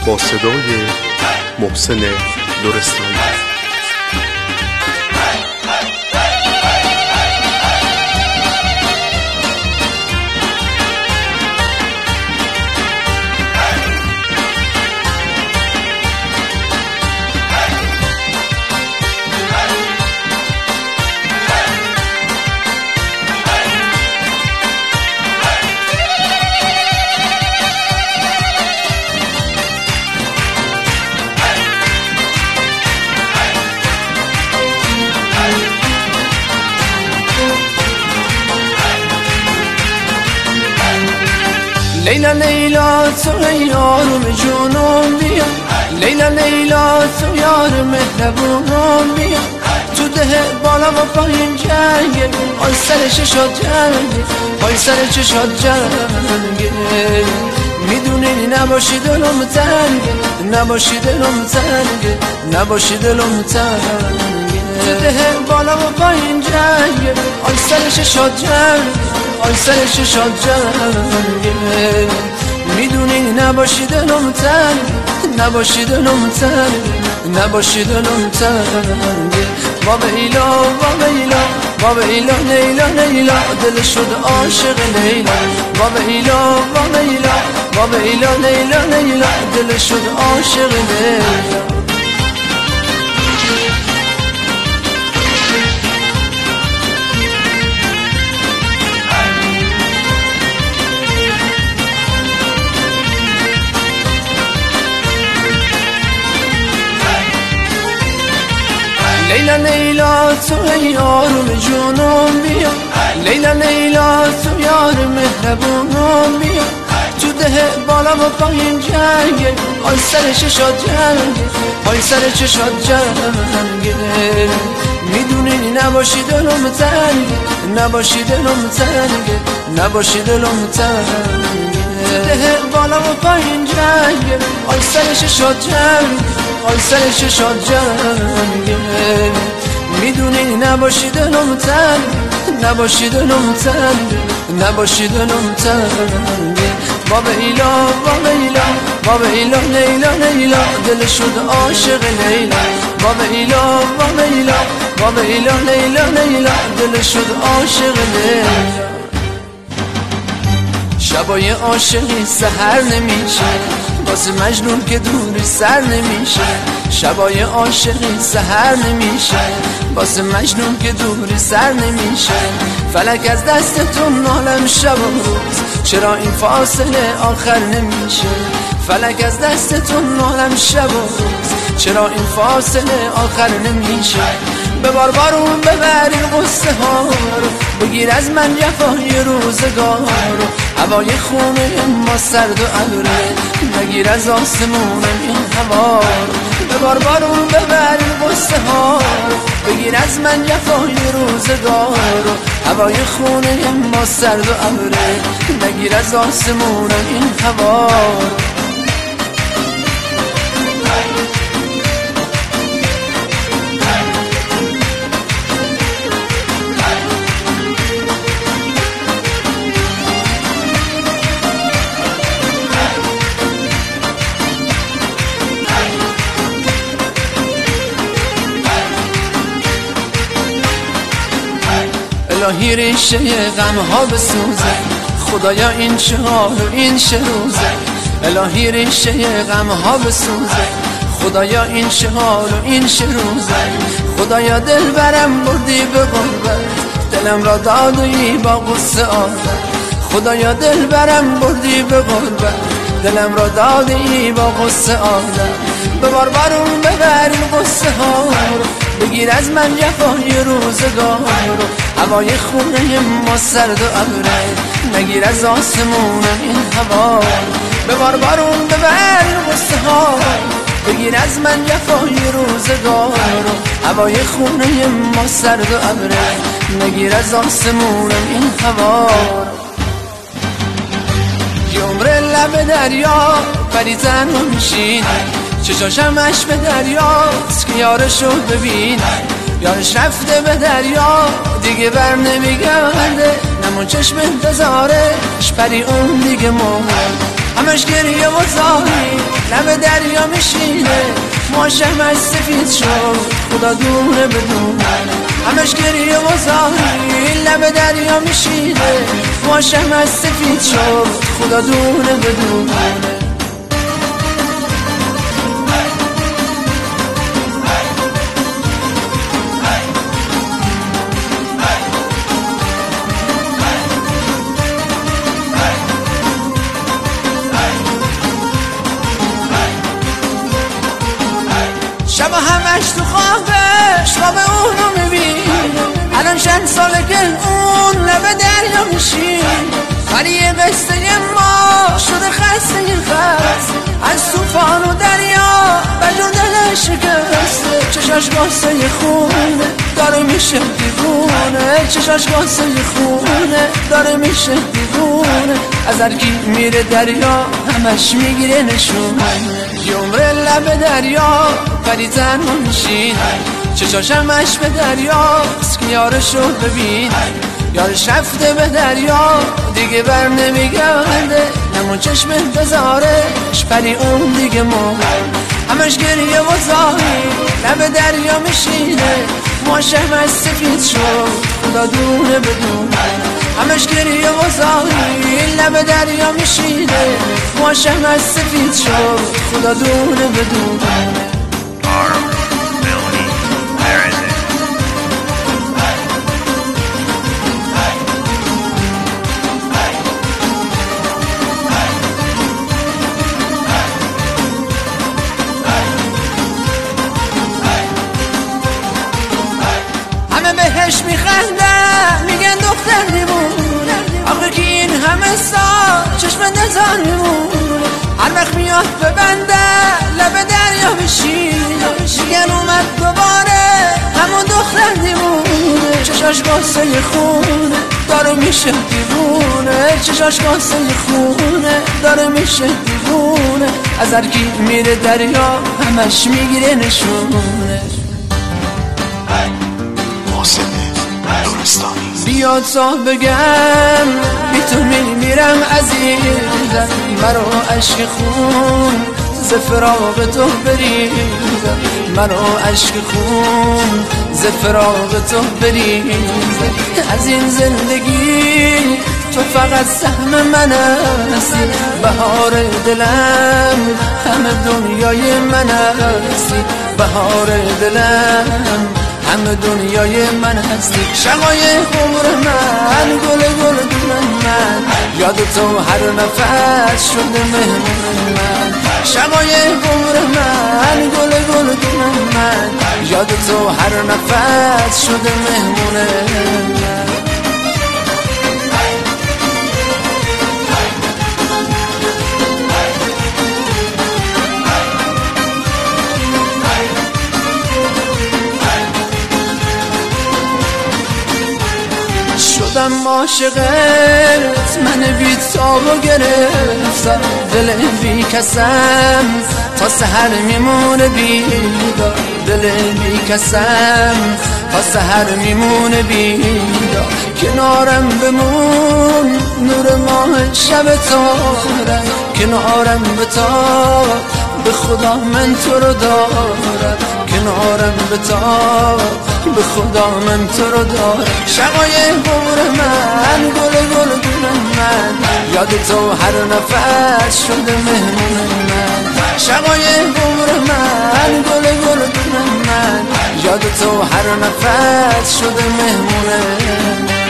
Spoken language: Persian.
با صدای محسن لرستانی. لیلا لیلا تو یارم جونم بیا، لیلا لیلا تو یار مهربونم بیا، تو ده بالا و پایین جنگه، آی سر چشات جنگه، آی سر چشات جنگه، میدونی نباشی دلم تنگه، نباشی دلم تنگه، نباشی دلم تنگه، تو ده بالا و پایین جنگه، آی سر چشات جنگه، آی سر چشات جنگه، میدونی نباشی دلم تنگه، نباشی دلم تنگه، نباشی دلم تنگه. بابا ایلا بابا ایلا بابا ایلا لیلا لیلا دل شد عاشق لیلا، بابا ایلا بابا ایلا بابا ایلا لیلا لیلا دل شد عاشق لیلا. لیلا لیلا تو یارم جونم بیا، لیلا لیلا تو یار مهربونم بیا، تو ده بالا و پایین جنگه، آی سر چشات جنگه، آی سر چشات جنگه، میدونی نباشی دلم تنگه، نباشی دلم تنگه، نباشی دلم تنگه، ده بالا و پایین جنگه، آی سر چشات جنگه، آی سر چشات جنگه، میدونی نباشی دلم تنگه، نباشی دلم تنگه، نباشی دلم تنگه. بابا ایلا بابا ایلا بابا ایلا لیلا لیلا دل شد عاشق لیلا، بابا ایلا بابا ایلا بابا ایلا لیلا لیلا دل شد عاشق لیلا. شبای عاشقی سحر نمیشه، واسه مجنون که دوری سر نمیشه، شبای عاشقی سحر نمیشه، واسه مجنون که دوری سر نمیشه، فلک از دستتون نالم شب و روز، چرا این فاصله آخر نمیشه، فلک از دستتون نالم شب و روز، چرا این فاصله آخر نمیشه، ببار بارون ببرین قصه ها رو، بگیر از من جفای روزگار رو، هوای خونه ما سرد و ابره، بگیر از آسمون این هوا رو، ببار بارون ببرین قصه ها رو، بگیر از من جفای روزگار رو، هوای خونه ما سرد و ابره، بگیر از آسمون این هوا رو. الهی ریشه غم ها بسوزه، خدایا این چه حال و این چه روزه، الهی ریشه غم ها بسوزه، خدایا این چه حال و این چه روزه، خدایا دل برم بردی به غربت، دلم را دادی با غصه عادت، خدایا دل برم بردی به غربت، دلم را دادی با غصه عادت، ببار بارون ببرین غصه ها رو، بگیر از من جفای روزگار رو، هوای خونه ما سرد و ابره، نگیر از آسمون این هوا رو، ببار بارون ببرین غصه ها رو، بگیر از من جفای روزگار رو، هوای خونه ما سرد و ابره، نگیر از آسمون این هوا رو. یه عمر لب دریا پری تنها میشینه، چشاشم به دریاست که یارشو ببینه، یارش رفته به دریا دیگه بر نمیگرده، نمون چشم انتظارش پری اون دیگه مرد، همش گریه و زاری لب دریا میشینه ماشمش سفید شد خدا دونه بدونه همش گریه و زاری لب دریا میشینه ماشمش سفید شد خدا دونه بدونه شب همش تو خوابش خواب اونو میبینه الان چند ساله که اون لب دریا میشین ولی یه قصه ما شده خسته خست از توفان و دریا بجون دلش شکسته چشاش قصه خونه داره میشه دیوونه چشاش قصه خونه داره میشه دیوونه از هرکی میره دریا همش میگیره نشونه یه عمر لب دریا ولی تنها میشین چشاش همش به دریاست که یارشو ببین یارش رفته به دریا دیگه بر نمیگرده همون چشم بذارش ولی اون دیگه مرد همش گریه و زاری لب دریا میشینه ماشمش سفید شد خدا دونه بدونه همش گریه و زاری لب دریا میشینه ماشمش سفید شد خدا دونه بدونه بهش میخندن میگن دختر دیوونه آخه که این همه سال چشم نزار میمونه هر وقت میاد ببنده لب دریا بشینه میگن اومد دوباره همون دختر دیوونه چشاش قصه خونه داره میشه دیوونه چشاش قصه خونه داره میشه دیوونه از هرکی میره دریا همش میگیره نشونه بیاد تا بگم بی تو میمیرم عزیزم مرا عشق خون ز فراق تو بریزم مرا عشق خون ز فراق تو بریزم از این زندگی تو فقط سهم من هستی بهار دلم همه دنیای من هستی بهار دلم همه دنیای من هستی شقای عمر من گل گل دون من یاد تو هر نفس شده مهمون من شقای عمر من گل گل دون من یاد تو هر نفس شده مهمون من شدم عاشقت من بی تابو گرفتم دل بی کسم تا سحر میمونه بیدار دل بی کسم تا سحر میمونه بیدار کنارم بمون نور ماه شب تارم کنارم بتاب به خدا من تو رو دارم کنارم بتاب به خدا من تو رو دارم شقای عمر من گل گل دون من یاد تو هر نفس شده مهمون من شقای عمر من گل گل دون من یاد تو هر نفس شده مهمون من